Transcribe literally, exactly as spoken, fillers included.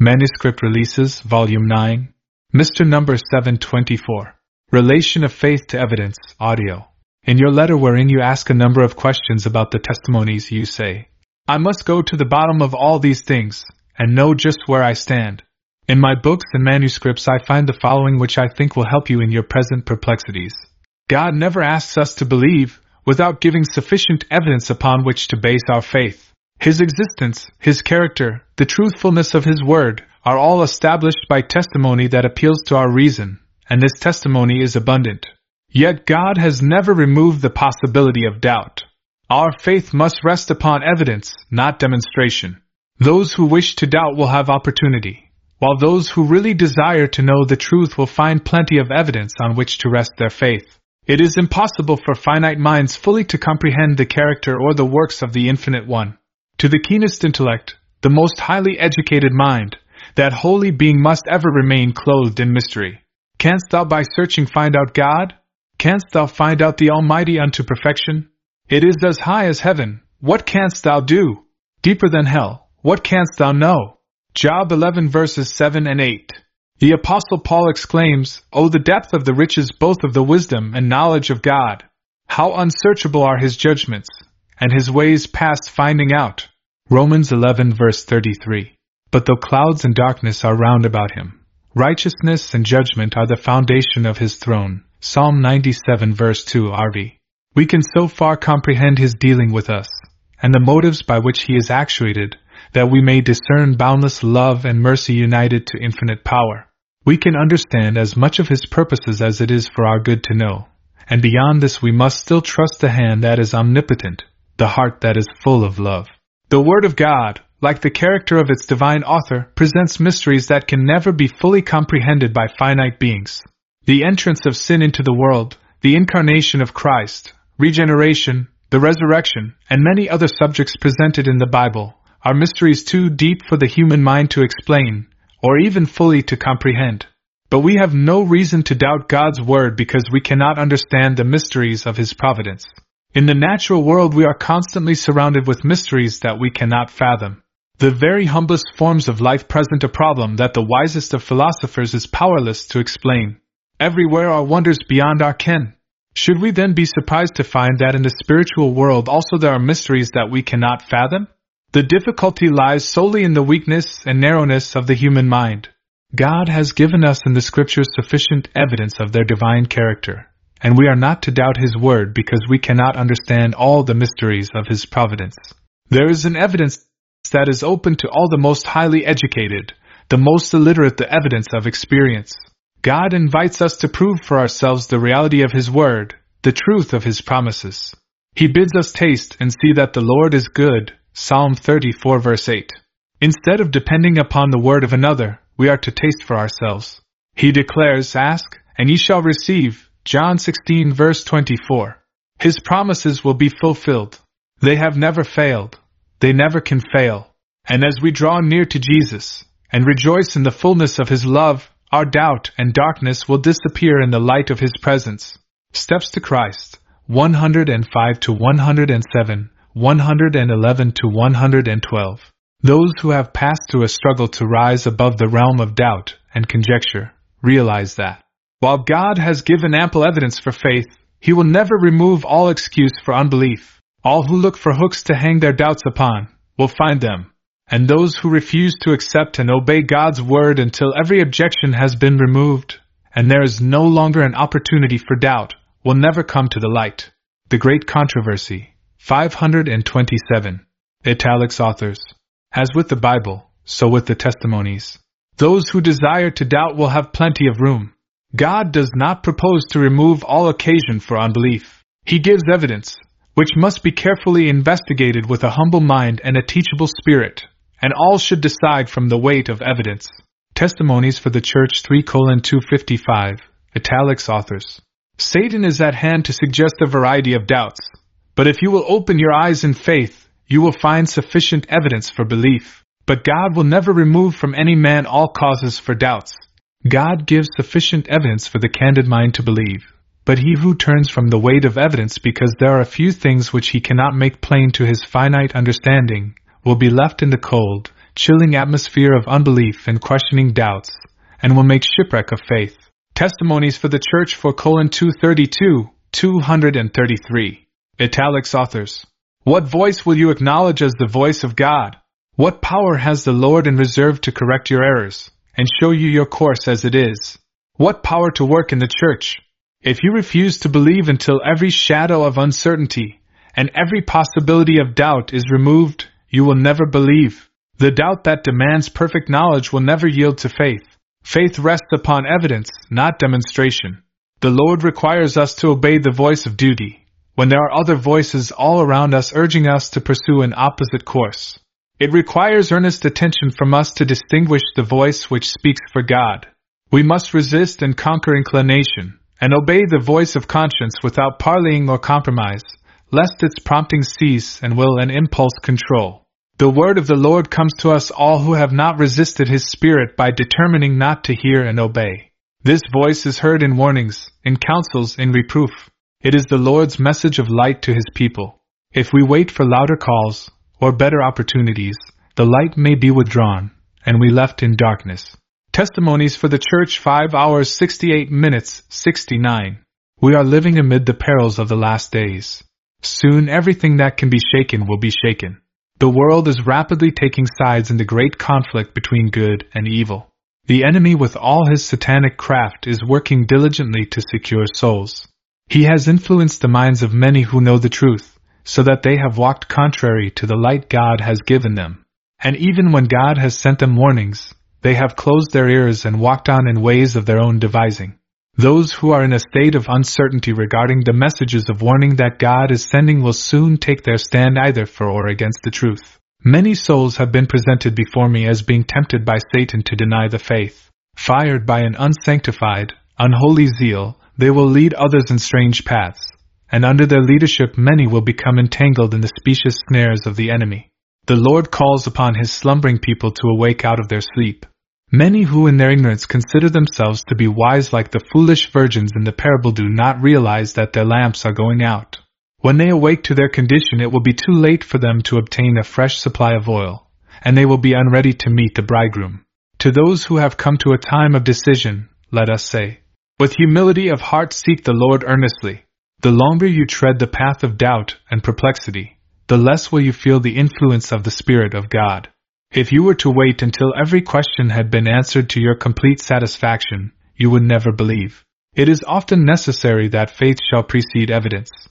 Manuscript Releases, Volume nine. Mister Number seven twenty-four. Relation of Faith to Evidence, Audio. In your letter wherein you ask a number of questions about the testimonies, you say, I must go to the bottom of all these things, and know just where I stand. In my books and manuscripts I find the following which I think will help you in your present perplexities. God never asks us to believe, without giving sufficient evidence upon which to base our faith. His existence, His character, the truthfulness of His word, are all established by testimony that appeals to our reason, and this testimony is abundant. Yet God has never removed the possibility of doubt. Our faith must rest upon evidence, not demonstration. Those who wish to doubt will have opportunity, while those who really desire to know the truth will find plenty of evidence on which to rest their faith. It is impossible for finite minds fully to comprehend the character or the works of the Infinite One. To the keenest intellect, the most highly educated mind, that holy being must ever remain clothed in mystery. Canst thou by searching find out God? Canst thou find out the Almighty unto perfection? It is as high as heaven, what canst thou do? Deeper than hell, what canst thou know? Job eleven verses seven and eight. The Apostle Paul exclaims, O the depth of the riches both of the wisdom and knowledge of God! How unsearchable are His judgments, and His ways past finding out! Romans eleven verse thirty-three. But though clouds and darkness are round about Him, righteousness and judgment are the foundation of His throne. Psalm ninety-seven verse two R V. We can so far comprehend His dealing with us, and the motives by which He is actuated, that we may discern boundless love and mercy united to infinite power. We can understand as much of His purposes as it is for our good to know, and beyond this we must still trust the hand that is omnipotent, the heart that is full of love. The Word of God, like the character of its divine author, presents mysteries that can never be fully comprehended by finite beings. The entrance of sin into the world, the incarnation of Christ, regeneration, the resurrection, and many other subjects presented in the Bible, are mysteries too deep for the human mind to explain, or even fully to comprehend. But we have no reason to doubt God's Word because we cannot understand the mysteries of His providence. In the natural world we are constantly surrounded with mysteries that we cannot fathom. The very humblest forms of life present a problem that the wisest of philosophers is powerless to explain. Everywhere are wonders beyond our ken. Should we then be surprised to find that in the spiritual world also there are mysteries that we cannot fathom? The difficulty lies solely in the weakness and narrowness of the human mind. God has given us in the Scriptures sufficient evidence of their divine character, and we are not to doubt His word because we cannot understand all the mysteries of His providence. There is an evidence that is open to all the most highly educated, the most illiterate, the evidence of experience. God invites us to prove for ourselves the reality of His word, the truth of His promises. He bids us taste and see that the Lord is good, Psalm thirty-four verse eight. Instead of depending upon the word of another, we are to taste for ourselves. He declares, Ask, and ye shall receive, John sixteen verse twenty-four. His promises will be fulfilled. They have never failed. They never can fail. And as we draw near to Jesus, and rejoice in the fullness of His love, our doubt and darkness will disappear in the light of His presence. Steps to Christ, one hundred five to one hundred seven, one hundred eleven to one hundred twelve. Those who have passed through a struggle to rise above the realm of doubt and conjecture realize that, while God has given ample evidence for faith, He will never remove all excuse for unbelief. All who look for hooks to hang their doubts upon will find them, and those who refuse to accept and obey God's word until every objection has been removed, and there is no longer an opportunity for doubt, will never come to the light. The Great Controversy, five hundred twenty-seven. Italics authors. As with the Bible, so with the testimonies. Those who desire to doubt will have plenty of room. God does not propose to remove all occasion for unbelief. He gives evidence, which must be carefully investigated with a humble mind and a teachable spirit, and all should decide from the weight of evidence. Testimonies for the Church three colon two fifty-five, Italics authors. Satan is at hand to suggest a variety of doubts, but if you will open your eyes in faith, you will find sufficient evidence for belief. But God will never remove from any man all causes for doubts. God gives sufficient evidence for the candid mind to believe. But he who turns from the weight of evidence because there are a few things which he cannot make plain to his finite understanding, will be left in the cold, chilling atmosphere of unbelief and questioning doubts, and will make shipwreck of faith. Testimonies for the Church for colon two thirty-two, two thirty-three. Italics authors. What voice will you acknowledge as the voice of God? What power has the Lord in reserve to correct your errors, and show you your course as it is? What power to work in the Church? If you refuse to believe until every shadow of uncertainty and every possibility of doubt is removed, you will never believe. The doubt that demands perfect knowledge will never yield to faith. Faith rests upon evidence, not demonstration. The Lord requires us to obey the voice of duty, when there are other voices all around us urging us to pursue an opposite course. It requires earnest attention from us to distinguish the voice which speaks for God. We must resist and conquer inclination, and obey the voice of conscience without parleying or compromise, lest its promptings cease and will and impulse control. The word of the Lord comes to us all who have not resisted His Spirit by determining not to hear and obey. This voice is heard in warnings, in counsels, in reproof. It is the Lord's message of light to His people. If we wait for louder calls, or better opportunities, the light may be withdrawn, and we left in darkness. Testimonies for the Church five hours sixty-eight minutes sixty-nine. We are living amid the perils of the last days. Soon everything that can be shaken will be shaken. The world is rapidly taking sides in the great conflict between good and evil. The enemy with all his satanic craft is working diligently to secure souls. He has influenced the minds of many who know the truth, so that they have walked contrary to the light God has given them. And even when God has sent them warnings, they have closed their ears and walked on in ways of their own devising. Those who are in a state of uncertainty regarding the messages of warning that God is sending will soon take their stand either for or against the truth. Many souls have been presented before me as being tempted by Satan to deny the faith. Fired by an unsanctified, unholy zeal, they will lead others in strange paths, and under their leadership many will become entangled in the specious snares of the enemy. The Lord calls upon His slumbering people to awake out of their sleep. Many who in their ignorance consider themselves to be wise like the foolish virgins in the parable do not realize that their lamps are going out. When they awake to their condition, it will be too late for them to obtain a fresh supply of oil, and they will be unready to meet the bridegroom. To those who have come to a time of decision, let us say, with humility of heart seek the Lord earnestly. The longer you tread the path of doubt and perplexity, the less will you feel the influence of the Spirit of God. If you were to wait until every question had been answered to your complete satisfaction, you would never believe. It is often necessary that faith shall precede evidence.